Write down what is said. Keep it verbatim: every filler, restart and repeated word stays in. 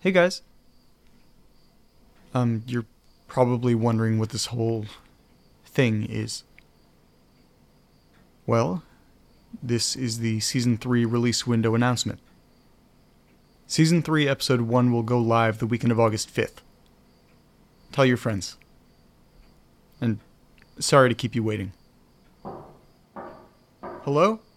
Hey guys. Um, you're probably wondering what this whole thing is. Well, this is the Season three release window announcement. Season three, Episode one will go live the weekend of August fifth. Tell your friends. And sorry to keep you waiting. Hello?